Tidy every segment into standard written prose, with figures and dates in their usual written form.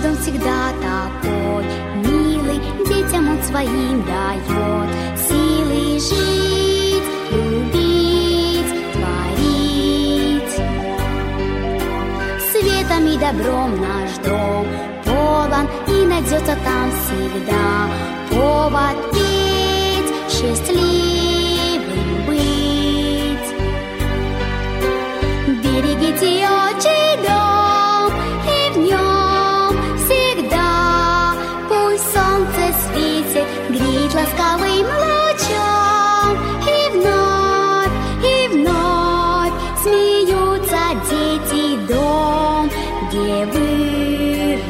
дом всегда такой милый, детям он своим дает силы жить, любить, творить. Светом и добром наш дом полон, и найдется там всегда повод петь, счастливым быть. Берегите отчий дом, и в нем всегда пусть солнце светит, греет ласковым лучом. И вновь смеются дети, дом, где вырасты.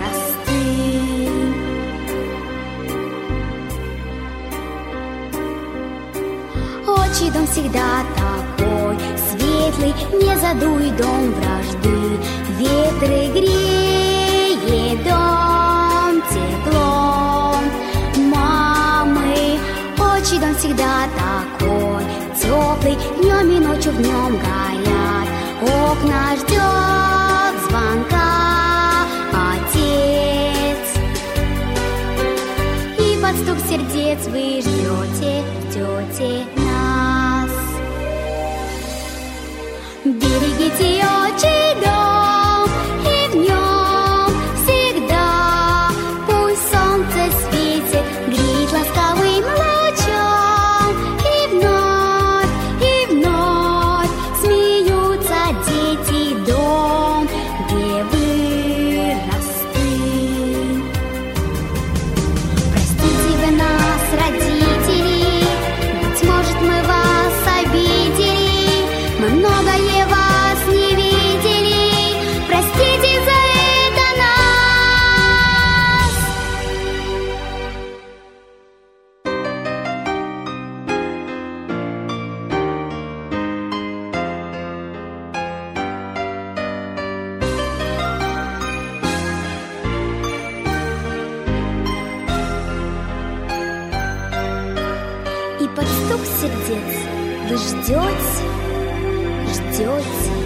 Отчий дом всегда такой светлый, не задуй дом вражды, ветры греет дом теплом мамы. Отчий дом всегда такой теплый, днем и ночью в нем горят окна, ждет звонка отец. И под стук сердец вы ждете нас. Берегите отчий дом, и в нем всегда пусть солнце светит, греет ласковым лучом. И вновь смеются дети, дом, где вырасты. Простите вы нас, родители, быть может, мы вас обидели, мы многое вас не видели, простите за это нас. И под стук сердец вы ждете